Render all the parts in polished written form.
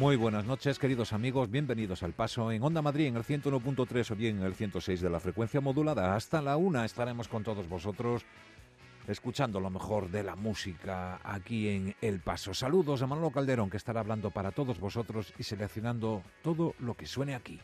Muy buenas noches, queridos amigos, bienvenidos al Paso en Onda Madrid, en el 101.3 o bien en el 106 de la frecuencia modulada. Hasta la 1 estaremos con todos vosotros, escuchando lo mejor de la música aquí en El Paso. Saludos de Manolo Calderón, que estará hablando para todos vosotros y seleccionando todo lo que suene aquí.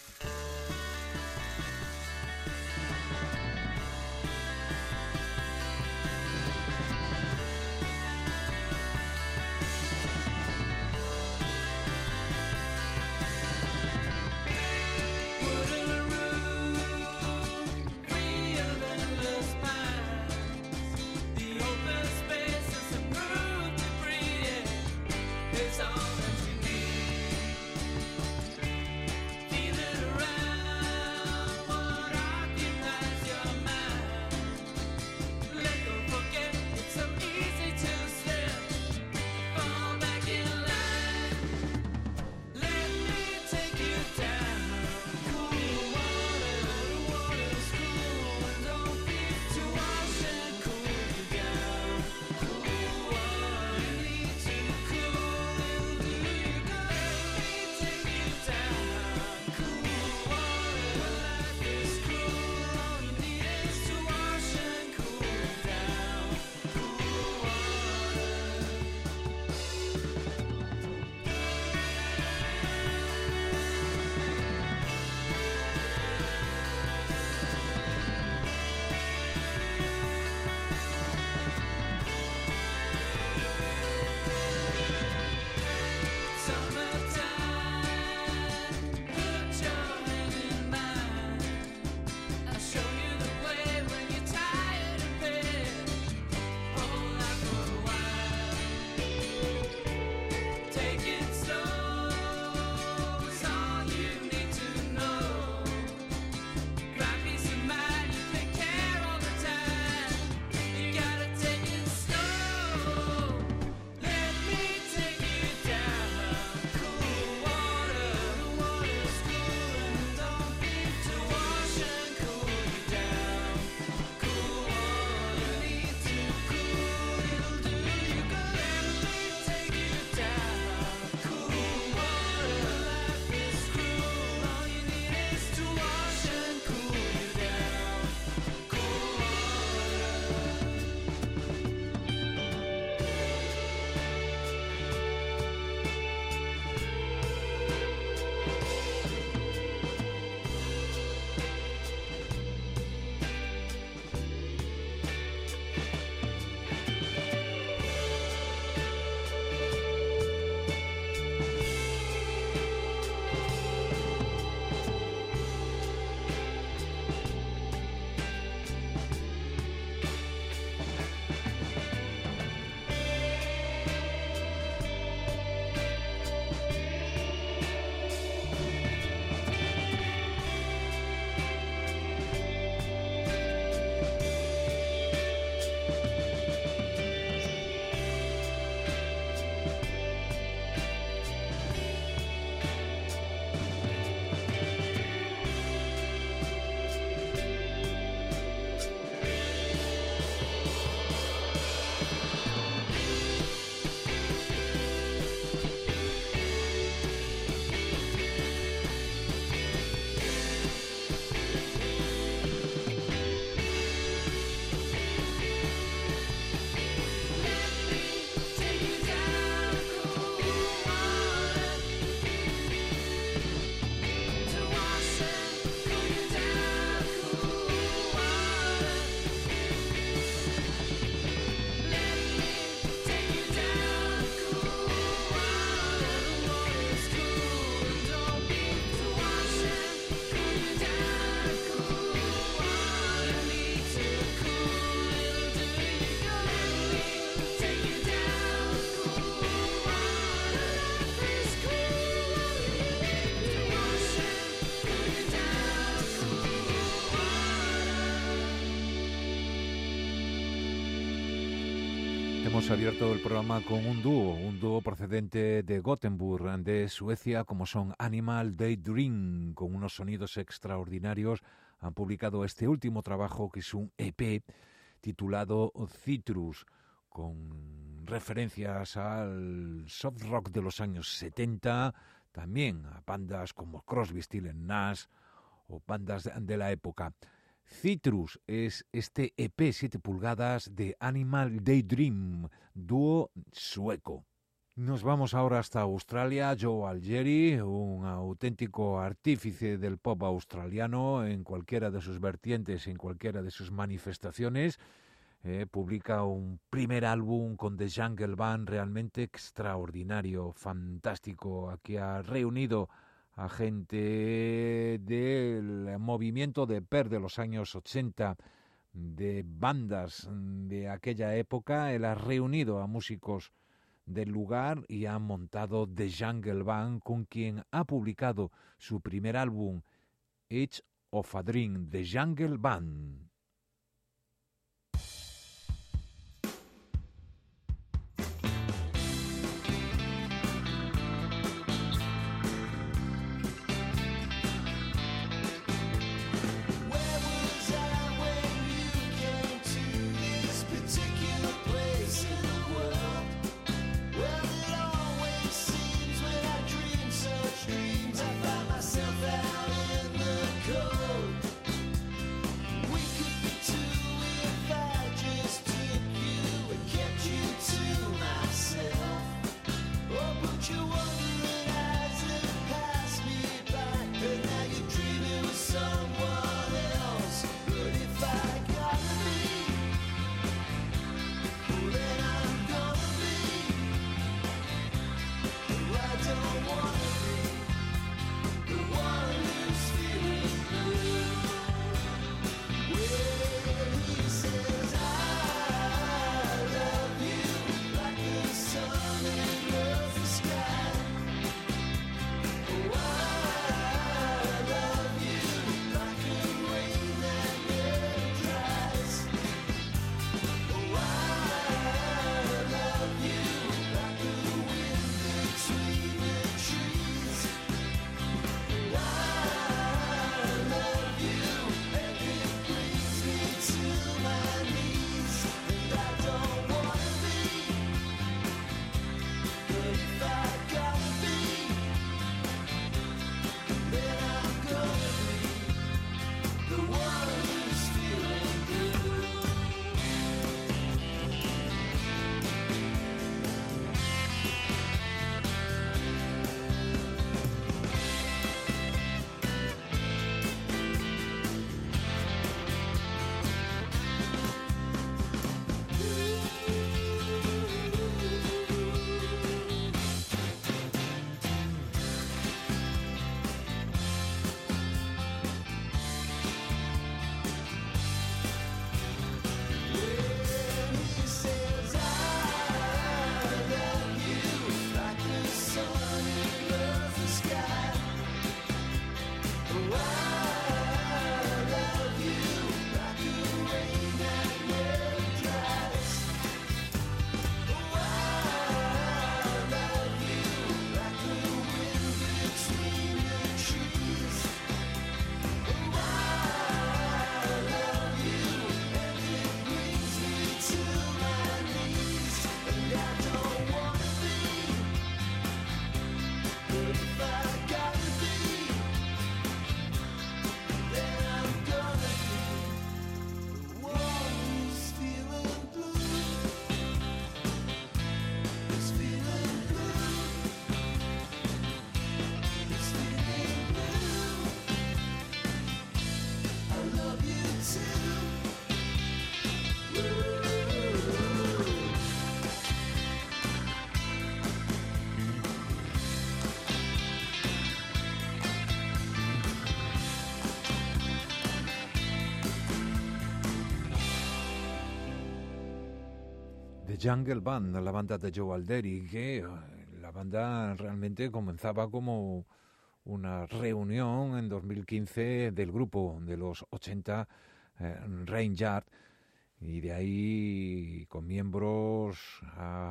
Hemos abierto el programa con un dúo procedente de Gothenburg, de Suecia, como son Animal Daydream, con unos sonidos extraordinarios. Han publicado este último trabajo, que es un EP titulado Citrus, con referencias al soft rock de los años 70, también a bandas como Crosby, Stills Nash o bandas de la época. Citrus es este EP 7 pulgadas de Animal Daydream, dúo sueco. Nos vamos ahora hasta Australia. Joe Algeri, un auténtico artífice del pop australiano en cualquiera de sus vertientes, en cualquiera de sus manifestaciones. Publica un primer álbum con The Jungle Band realmente extraordinario, fantástico. Aquí ha reunido a gente del movimiento de PER de los años 80, de bandas de aquella época. Él ha reunido a músicos del lugar y ha montado The Jungle Band, con quien ha publicado su primer álbum, Edge of a Dream, The Jungle Band. The Jungle Band, la banda de Joe Algeri, que la banda realmente comenzaba como una reunión en 2015 del grupo de los 80, Rain Yard, y de ahí con miembros ha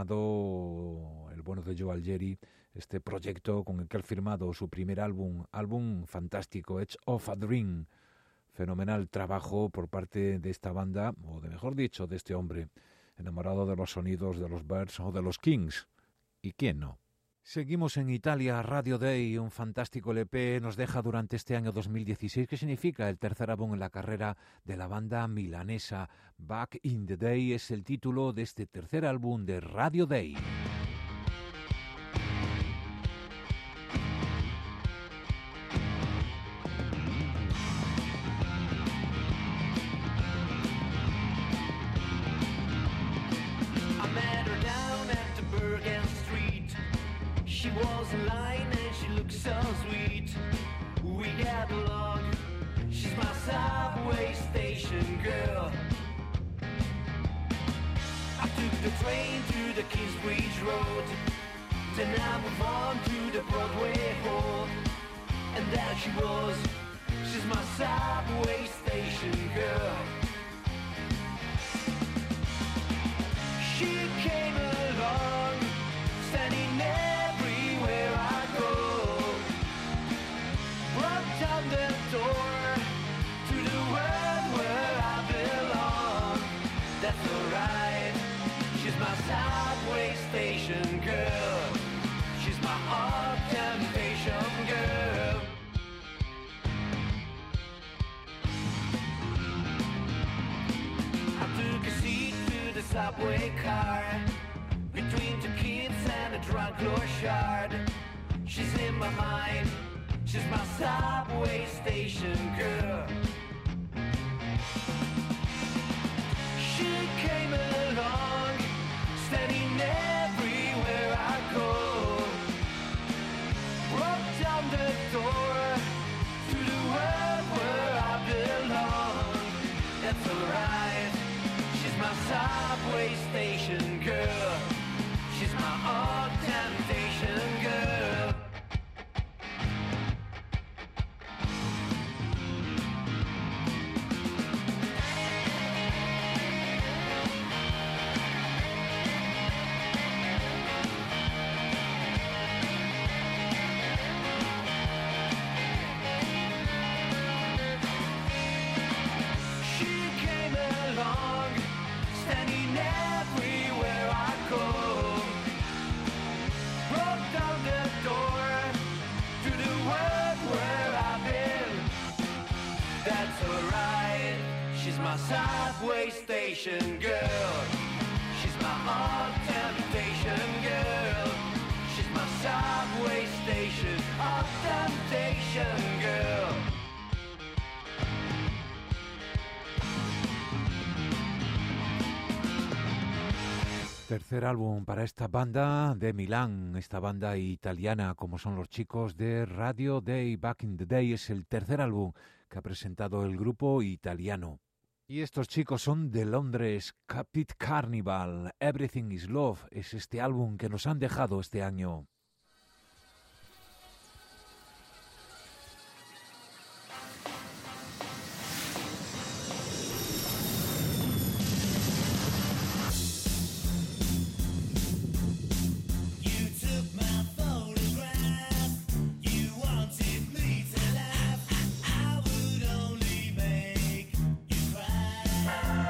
formado el bueno de Joe Algeri este proyecto con el que ha firmado su primer álbum fantástico, Edge of a Dream. Fenomenal trabajo por parte de esta banda, o de mejor dicho, de este hombre, enamorado de los sonidos de los Byrds o de los Kings. ¿Y quién no? Seguimos en Italia. Radio Day, un fantástico LP, nos deja durante este año 2016, que significa el tercer álbum en la carrera de la banda milanesa. Back in the Day es el título de este tercer álbum de Radio Day. She was in line and she looked so sweet. We got along. She's my subway station girl. I took the train to the Kingsbridge Road. Then I moved on to the Broadway Hall. And there she was. She's my subway station girl. She came along, standing everywhere I go. Broke down the door to the world where I belong. That's alright, she's my subway station girl. She's my hot temptation girl. I took a seat to the subway car, between two kids and a drunk clochard. She's in my mind, she's my subway station girl. She came along, standing everywhere I go. Broke down the door to the world where I belong. That's alright, she's my subway station girl. She's my hot temptation girl. She came along, standing everywhere I go. Broke down the door to the world where I've been. That's alright, she's my subway station girl. She's my hot temptation girl. She's my subway station, hot temptation girl. Tercer álbum para esta banda de Milán, esta banda italiana como son los chicos de Radio Day. Back in the Day es el tercer álbum que ha presentado el grupo italiano. Y estos chicos son de Londres. Capit Carnival, Everything is Love es este álbum que nos han dejado este año. You took my photograph. You wanted me to laugh. I would only make you cry.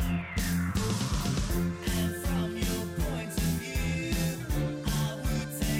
And from your point of view, I would take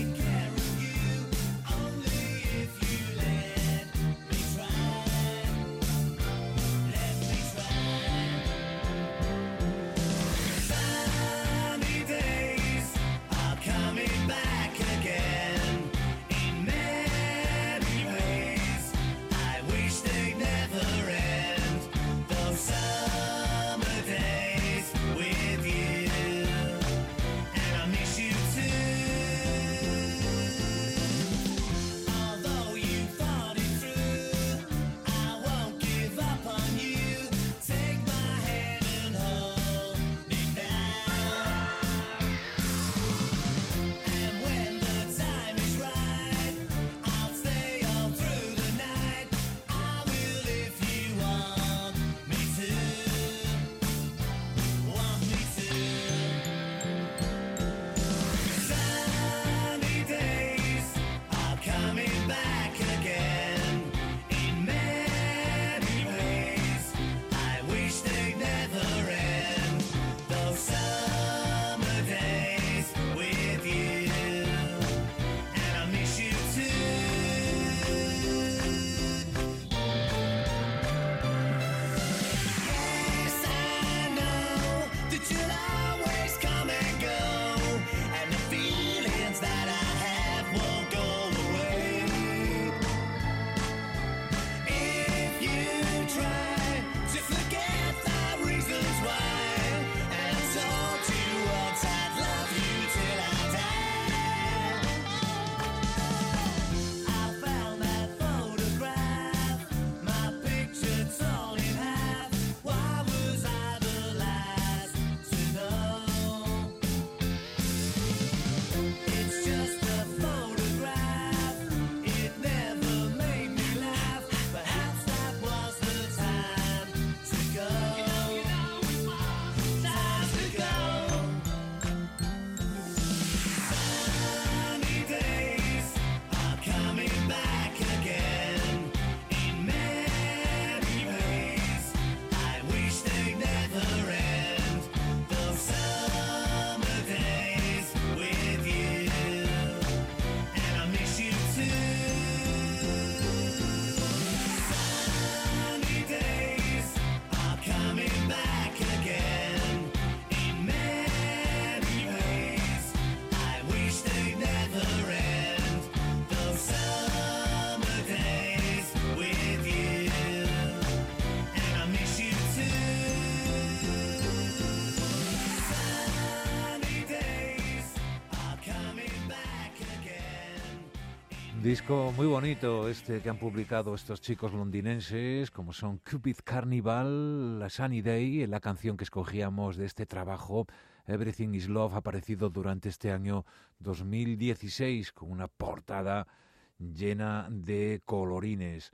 Disco muy bonito este que han publicado estos chicos londinenses, como son Cupid Carnival, la Sunny Day, la canción que escogíamos de este trabajo, Everything is Love, ha aparecido durante este año 2016 con una portada llena de colorines.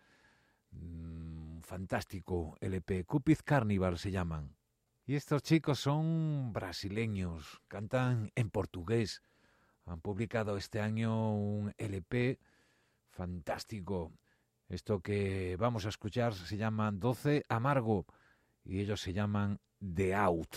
Fantástico LP, Cupid Carnival se llaman. Y estos chicos son brasileños, cantan en portugués. Han publicado este año un LP fantástico. Esto que vamos a escuchar se llama 12 Amargo y ellos se llaman The Out.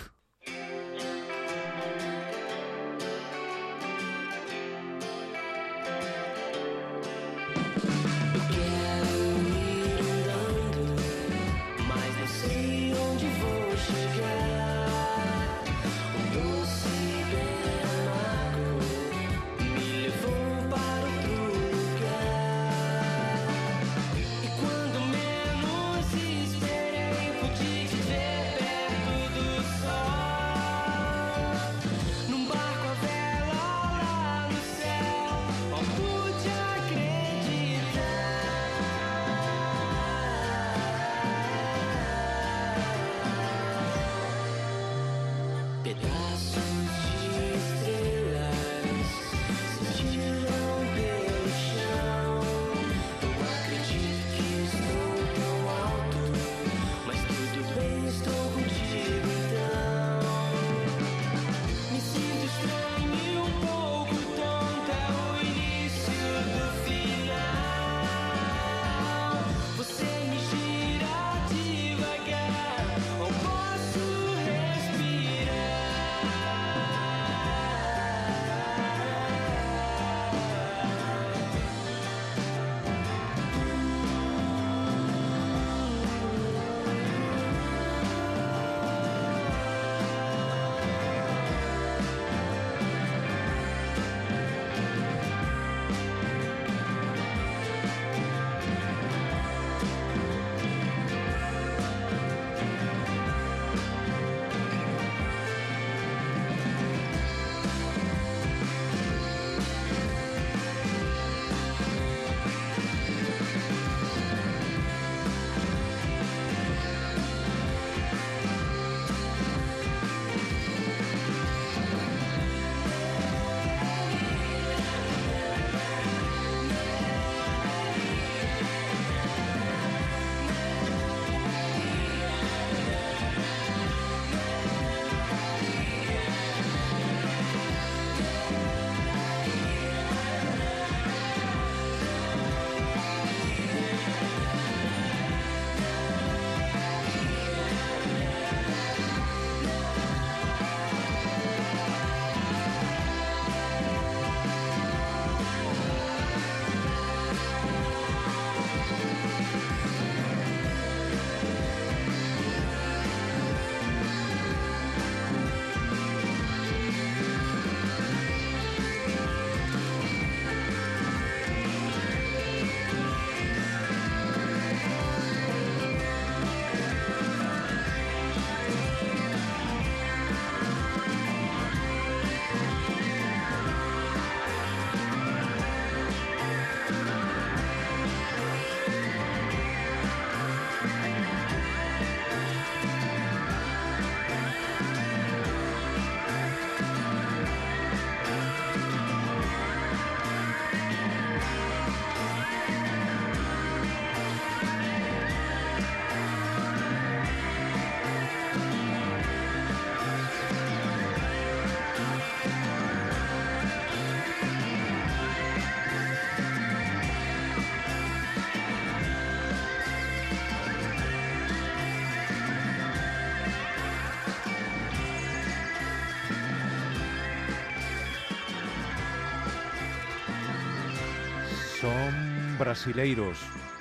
Son brasileiros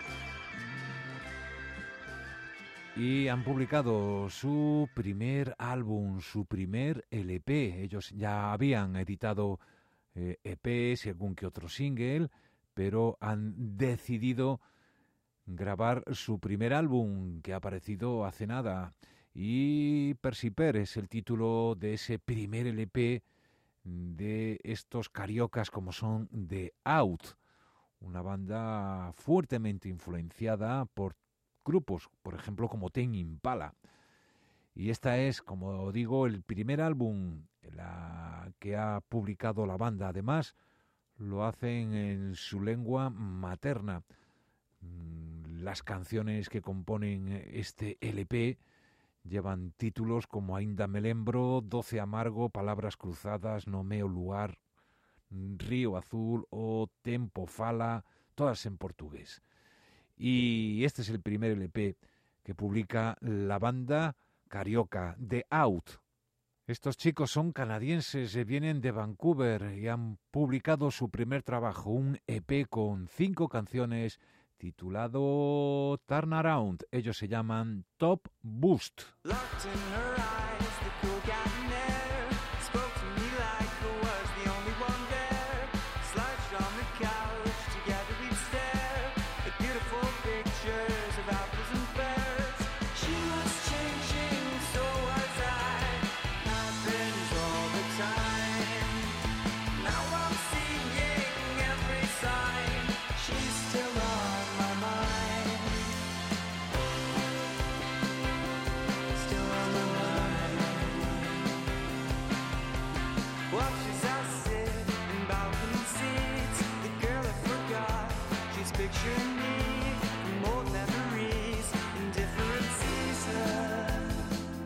y han publicado su primer álbum, su primer LP. Ellos ya habían editado EPs y algún que otro single, pero han decidido grabar su primer álbum que ha aparecido hace nada. Y Persiper es el título de ese primer LP de estos cariocas como son The Out. una banda fuertemente influenciada por grupos, por ejemplo, como Tame Impala. Y esta es, como digo, el primer álbum que ha publicado la banda. Además, lo hacen en su lengua materna. Las canciones que componen este LP llevan títulos como Ainda me lembro, Doce amargo, Palabras cruzadas, No meu lugar, Río azul o Tempo fala, todas en portugués. Y este es el primer LP que publica la banda carioca, The Out. Estos chicos son canadienses, vienen de Vancouver y han publicado su primer trabajo, un EP con 5 canciones titulado Turn Around. Ellos se llaman Top Boost. Locked in her eyes, the cool gotten air spoke to me like I was the only one there. Slouched on the couch, together we'd stare at beautiful pictures of apples and pears. She was changing, so was I. Happens all the time. Now I'm seeing every sign. She's still on my mind. Still on my mind. Watches us sit in balcony seats. The girl I forgot, she's picturing me from old memories in different seasons.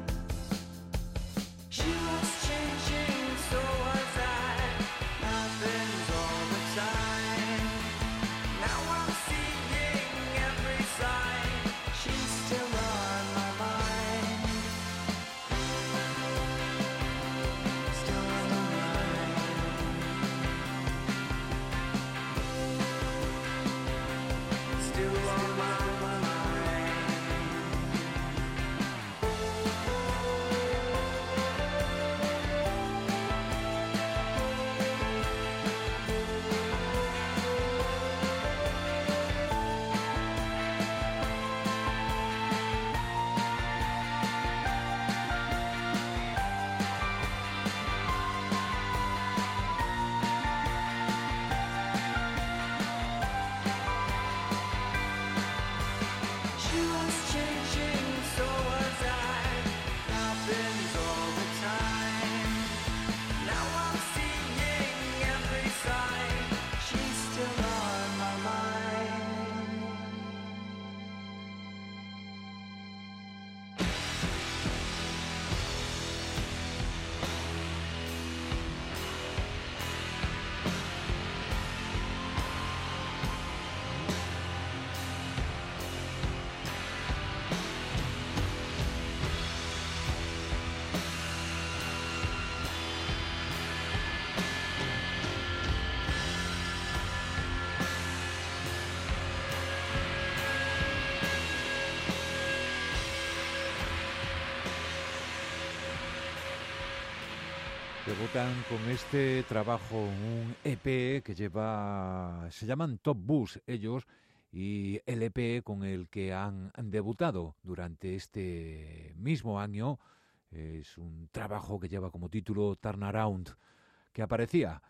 She was changing, so was I. Happens all the time. Now I'm seeing every sign. She's still on my mind. Still on my mind. Still on my mind. She was changing, so was I. Happens all the time. Now I'm seeing every sign. She's still on my mind. Debutan con este trabajo, un EP que se llaman Top Boost ellos, y el EP con el que han debutado durante este mismo año es un trabajo que lleva como título Turn Around, que aparecía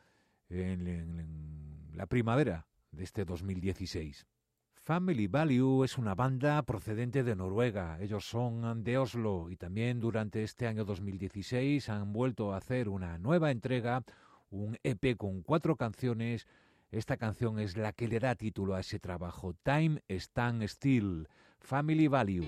en la primavera de este 2016. Family Value es una banda procedente de Noruega. Ellos son de Oslo y también durante este año 2016 han vuelto a hacer una nueva entrega, un EP con 4 canciones. Esta canción es la que le da título a ese trabajo, Time Stand Still, Family Value.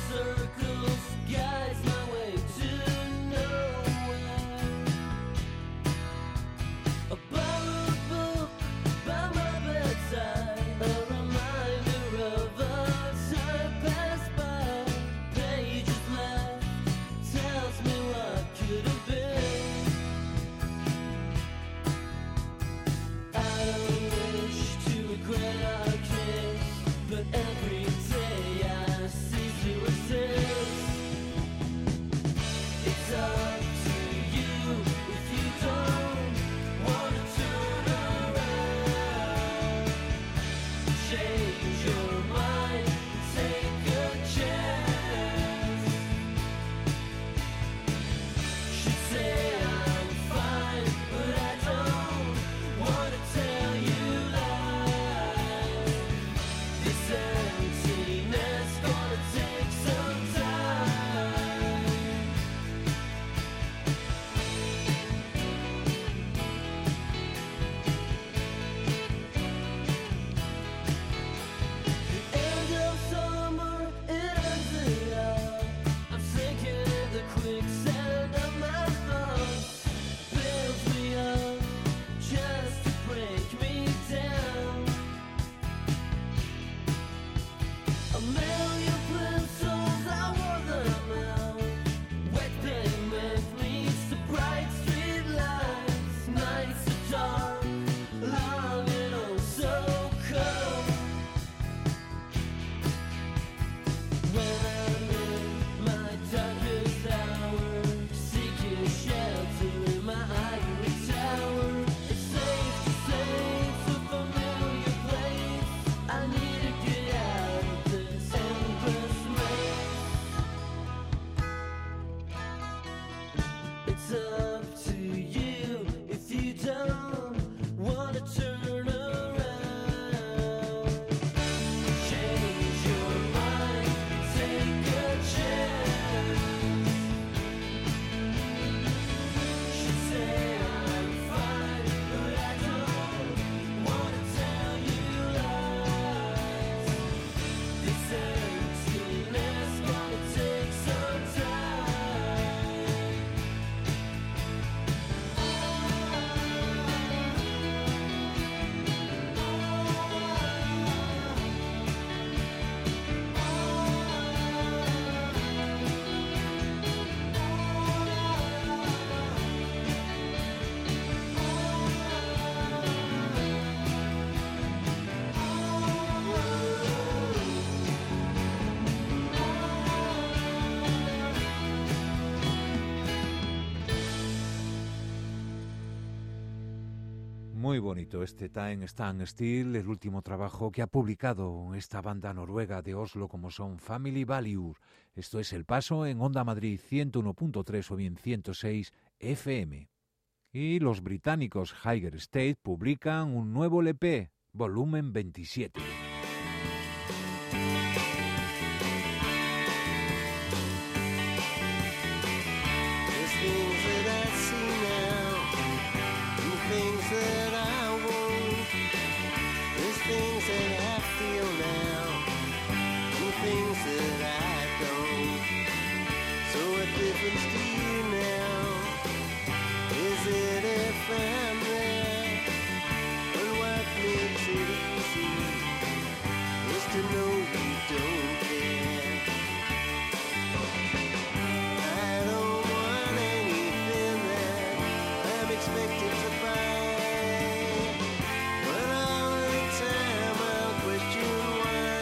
Circles guides my way to nowhere. It's up to you if you don't want to turn around. Change your mind, take a chance. She said I'm fine, but I don't want to tell you lies. This emptiness gonna take some time. Muy bonito este Time Stand Still, el último trabajo que ha publicado esta banda noruega de Oslo como son Family Values. Esto es El Paso en Onda Madrid 101.3 o bien 106 FM. Y los británicos Higher State publican un nuevo LP, volumen 27. There's things that I see now, and things that I won't. There's things that I feel now, and things that I don't. So what difference do you now? Is it if I'm there? And what makes it easy is to know you don't care. I don't want anything that I'm expected to buy, but all the time I'll question why.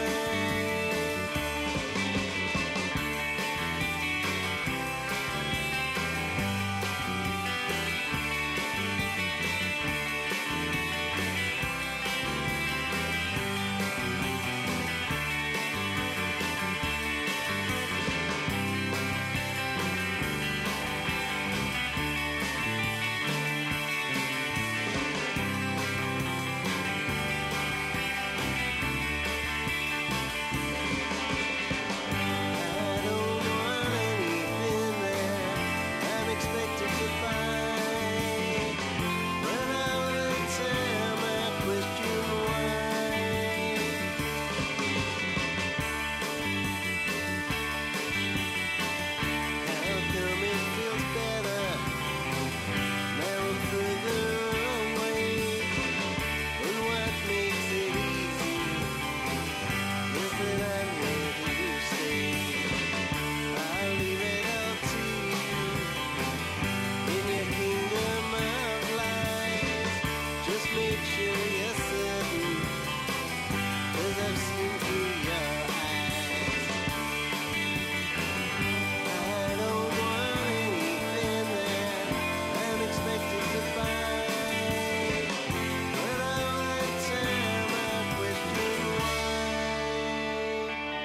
I don't want anything that I'm expected to buy, but all the time I question why. How come it feels better now I'm further away? And what makes it easy is that I'm ready to stay. I'll leave it all to you in your kingdom of lies. Just make sure you're certain, 'cause I've seen through your eyes. I don't want anything that I'm expected to buy, but all the time I question why.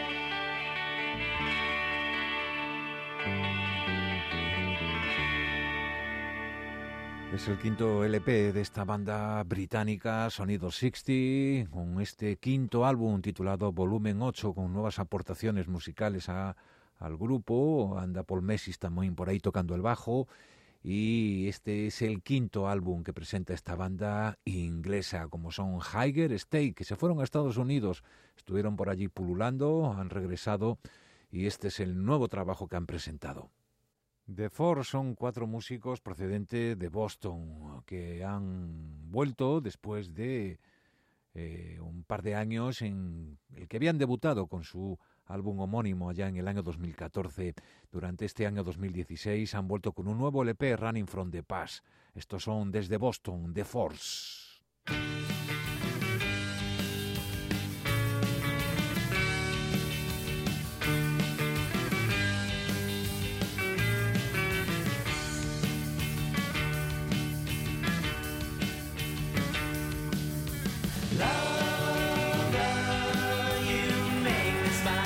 Es el quinto LP de esta banda británica Sonido 60, con este quinto álbum titulado Volumen 8, con nuevas aportaciones musicales al grupo. Anda Paul Messis también por ahí tocando el bajo. Y este es el quinto álbum que presenta esta banda inglesa, como son Higher State, que se fueron a Estados Unidos, estuvieron por allí pululando, han regresado y este es el nuevo trabajo que han presentado. The Four son 4 músicos procedentes de Boston que han vuelto después de un par de años en el que habían debutado con su álbum homónimo allá en el año 2014. Durante este año 2016 han vuelto con un nuevo LP, Running from the Past. Estos son desde Boston, The Fours.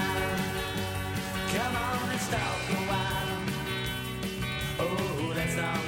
Come on and stop a while. Oh, that's all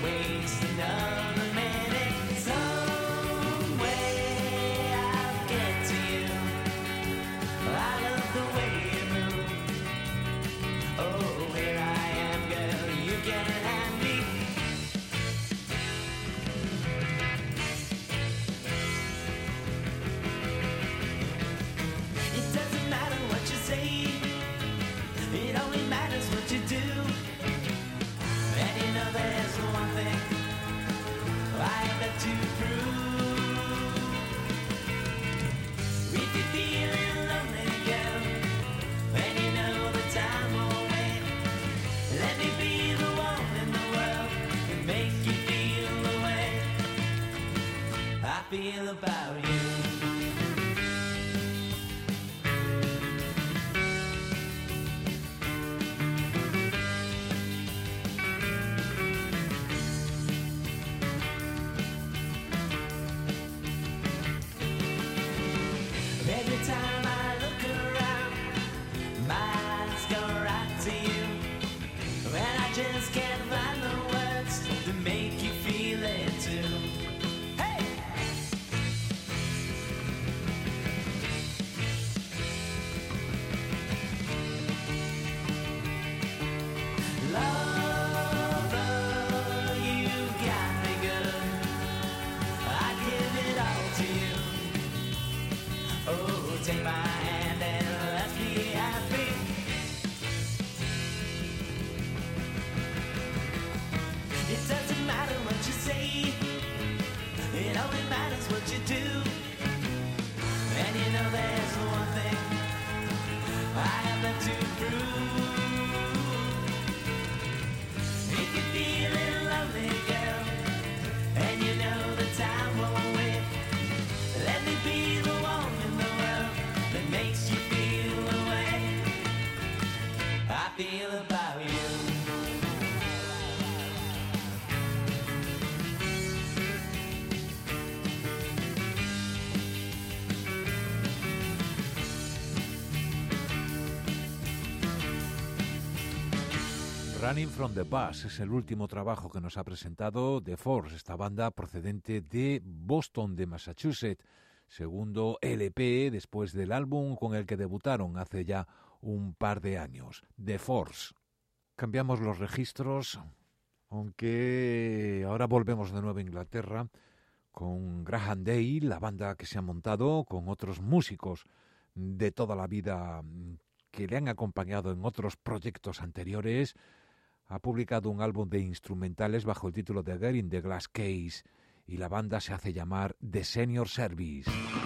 what you do. And you know there's one thing I have left to prove. If you're feeling lonely, girl, and you know the time won't wait, let me be the one in the world that makes you feel the way I feel about you. Running from the Bus es el último trabajo que nos ha presentado The Force, esta banda procedente de Boston, de Massachusetts. Segundo LP después del álbum con el que debutaron hace ya un par de años, The Force. Cambiamos los registros, aunque ahora volvemos de nuevo a Inglaterra con Graham Day, la banda que se ha montado con otros músicos de toda la vida que le han acompañado en otros proyectos anteriores. Ha publicado un álbum de instrumentales bajo el título de Girl in the Glass Case y la banda se hace llamar The Senior Service.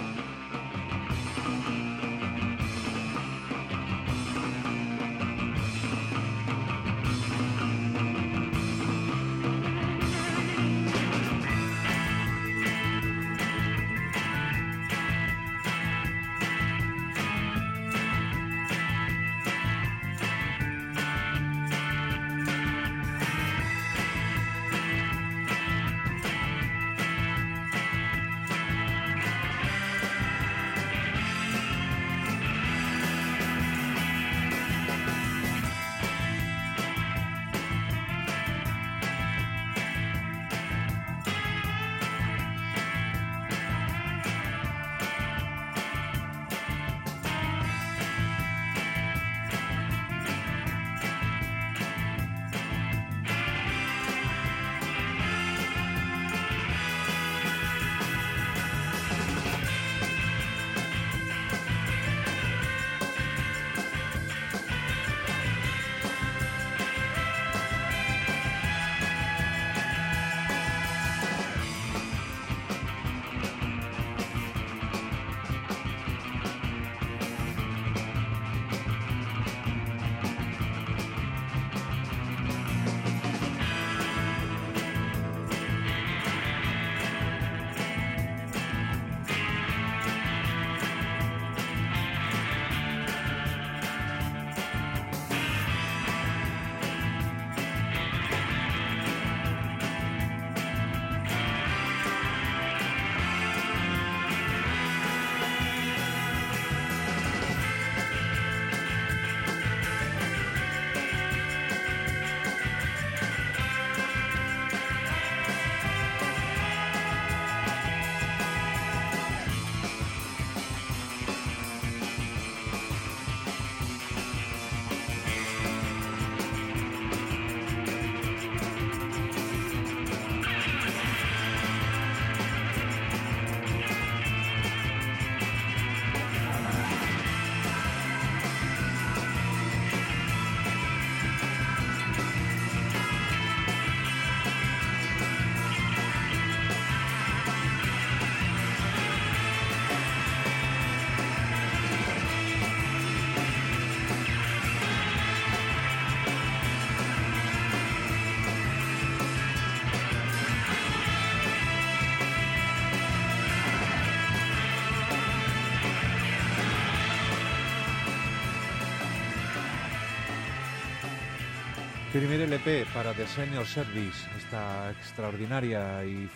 Primer LP para The Senior Service, esta extraordinaria y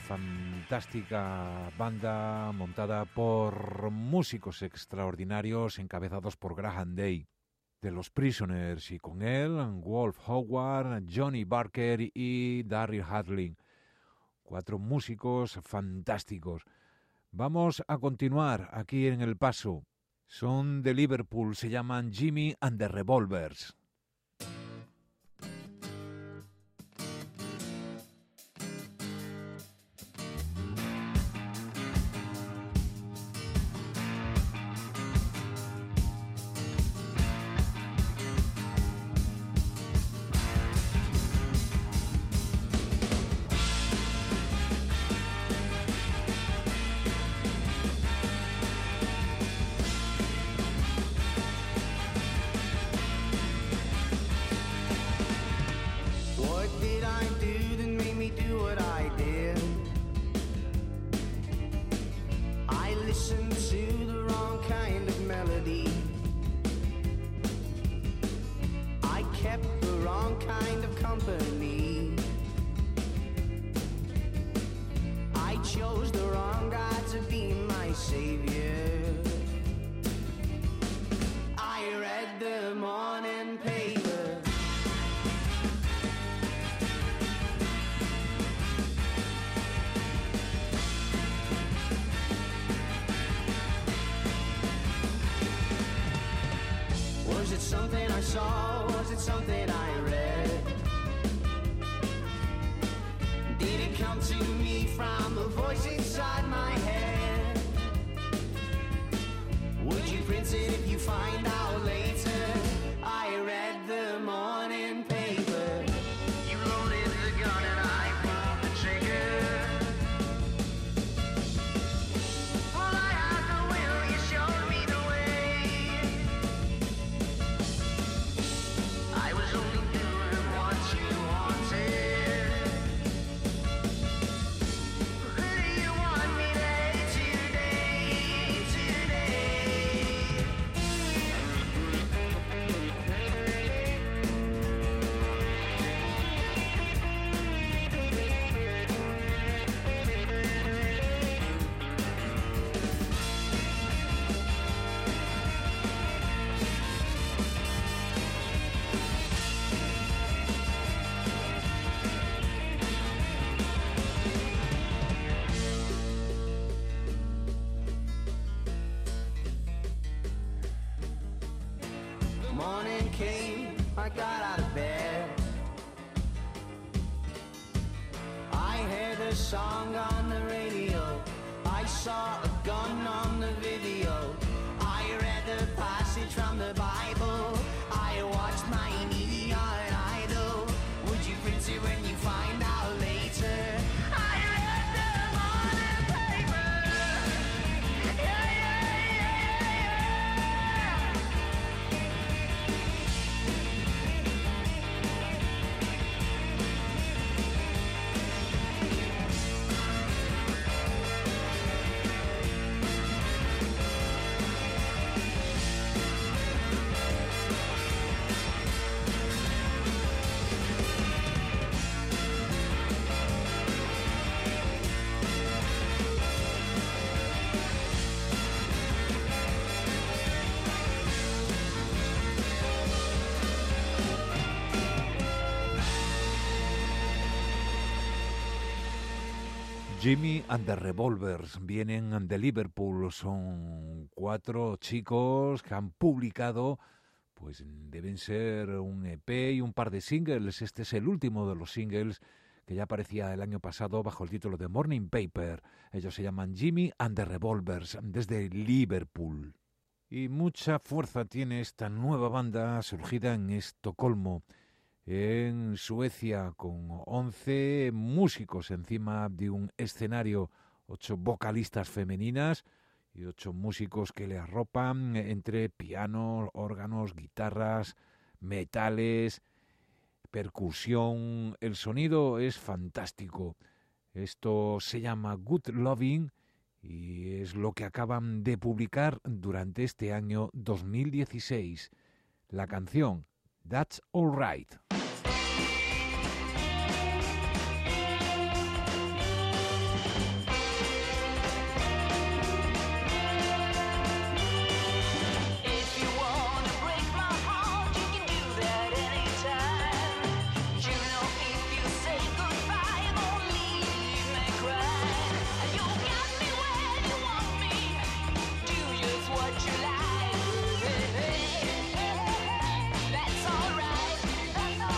fantástica banda montada por músicos extraordinarios encabezados por Graham Day, de los Prisoners, y con él Wolf Howard, Johnny Barker y Darryl Hadley. 4 músicos fantásticos. Vamos a continuar aquí en El Paso. Son de Liverpool, se llaman Jimmy and the Revolvers. saw? Was it something I read? Did it come to me from a voice inside my head? Would you print it if you find out later? I read the morning paper. You loaded the gun and I pulled the trigger. Well, I had the will, you showed me the way. I was only doing what you wanted. Who do you want me to hate today, today? Morning came, I got out of bed. I heard a song on the radio. I saw a gun on the video. I read the passage from the Bible. I watched my neon idol. Would you print it when you find out later? I read the morning paper. Yeah, yeah, yeah, yeah. Jimmy and the Revolvers vienen de Liverpool, son 4 chicos que han publicado, pues deben ser un EP y un par de singles. Este es el último de los singles que ya aparecía el año pasado bajo el título de Morning Paper. Ellos se llaman Jimmy and the Revolvers, desde Liverpool. Y mucha fuerza tiene esta nueva banda surgida en Estocolmo, en Suecia, con 11 músicos encima de un escenario, 8 vocalistas femeninas y 8 músicos que le arropan entre pianos, órganos, guitarras, metales, percusión. El sonido es fantástico. Esto se llama Good Loving y es lo que acaban de publicar durante este año 2016. La canción That's Alright. That's alright.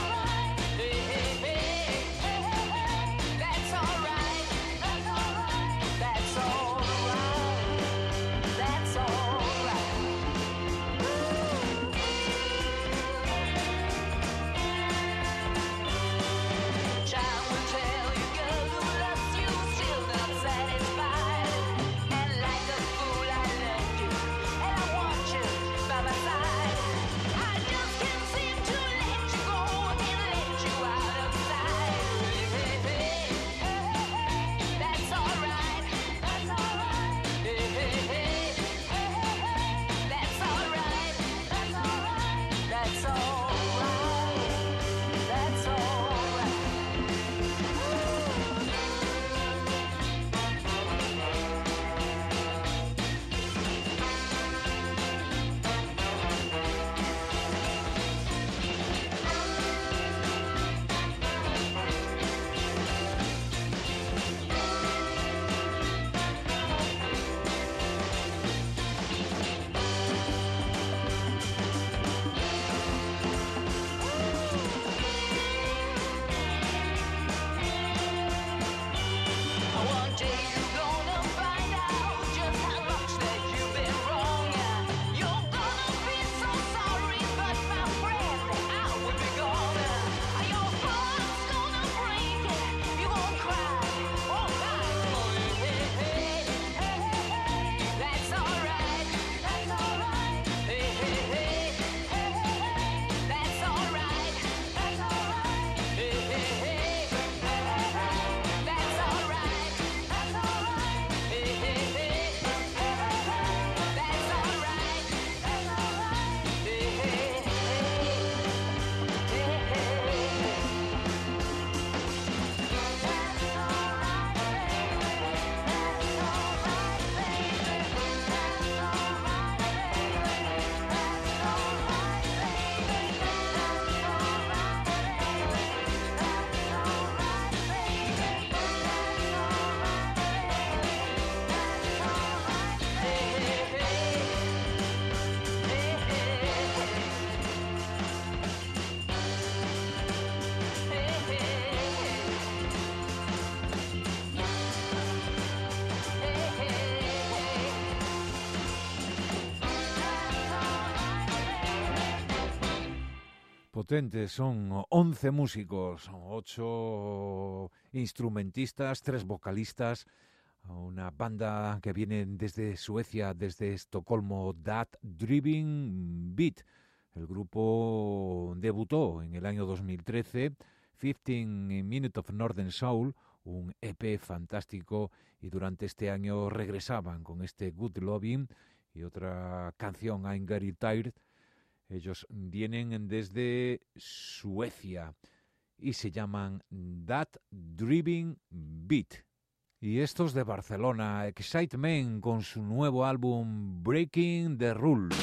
potentes, son 11 músicos, 8 instrumentistas, 3 vocalistas, una banda que viene desde Suecia, desde Estocolmo, That Driven Beat. El grupo debutó en el año 2013, 15 Minutes of Northern Soul, un EP fantástico, y durante este año regresaban con este Good Loving y otra canción, I'm Getting Tired. Ellos vienen desde Suecia y se llaman That Driven Beat. Y estos de Barcelona, Excitement, con su nuevo álbum Breaking the Rules.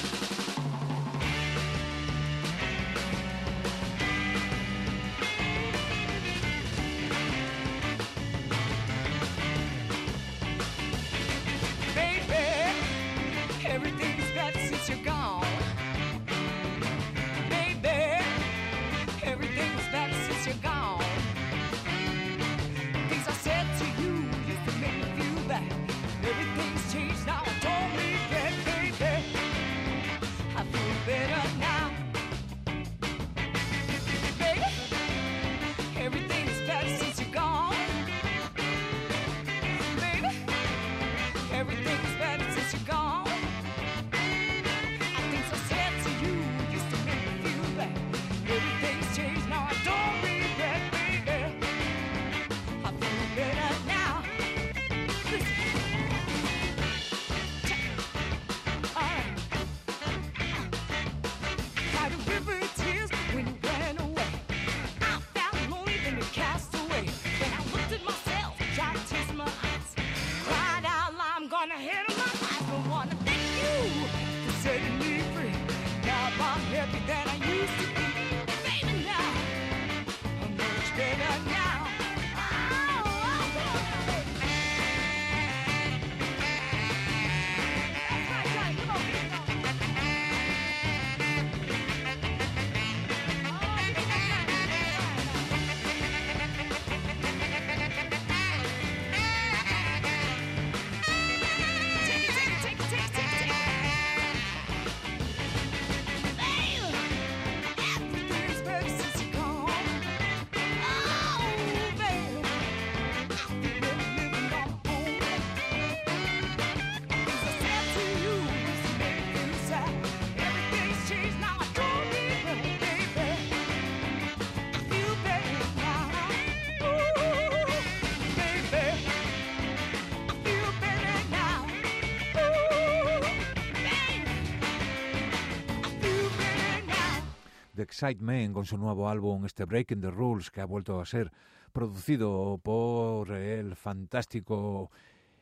The Excitement con su nuevo álbum, este Breaking the Rules, que ha vuelto a ser producido por el fantástico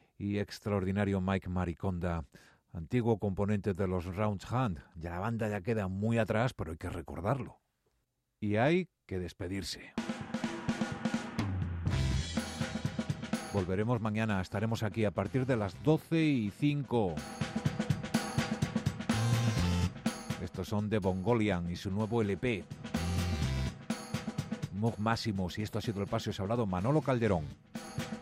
y extraordinario Mike Mariconda, antiguo componente de los Round Hand. Ya la banda ya queda muy atrás, pero hay que recordarlo. Y hay que despedirse. Volveremos mañana, estaremos aquí a partir de las 12:05. Estos son de Bongolian y su nuevo LP, Mug Máximos, y esto ha sido El Paso. Os ha hablado Manolo Calderón.